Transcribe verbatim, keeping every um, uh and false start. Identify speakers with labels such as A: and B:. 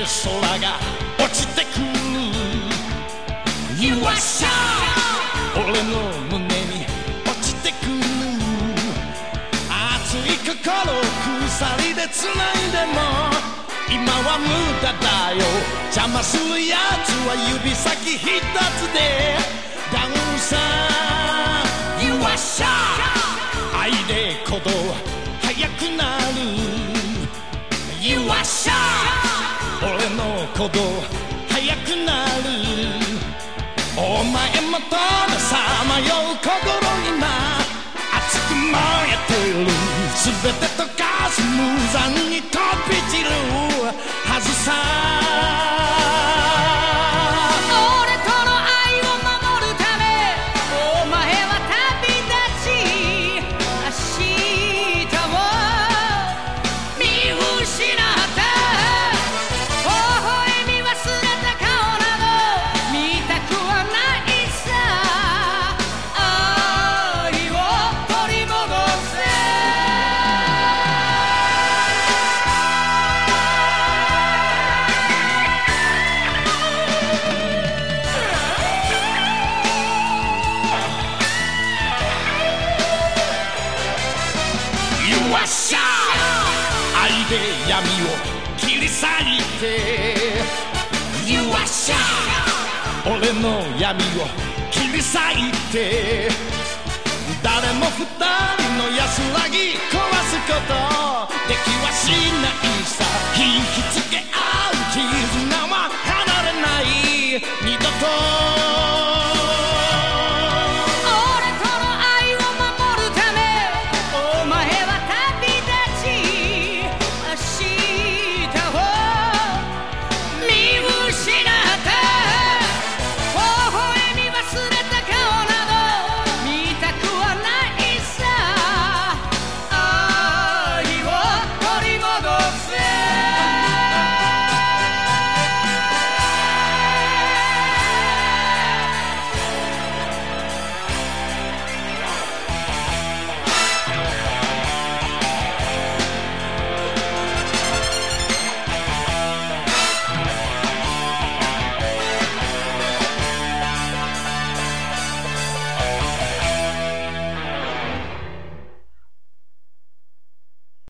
A: 空が落ちてくる You are shy 俺の胸に落ちてくる熱い心を鎖で繋いでも今は無駄だよ邪魔するやつは指先一つでダウンさ You are shy 愛で鼓動速くなる You are shy 俺の鼓動速くなるお前もとのさまよう心今熱く燃えてる全て溶かす無残に飛び散るはずさ
B: 俺との愛を守るためお前は旅立ち明日を見失った微笑み忘れた顔など見たくはないさ愛を取り戻せ
A: You are shy 愛で闇を切り裂いて You are shy 俺の闇を切り裂いて誰も二人の安らぎ壊すことできはしないさ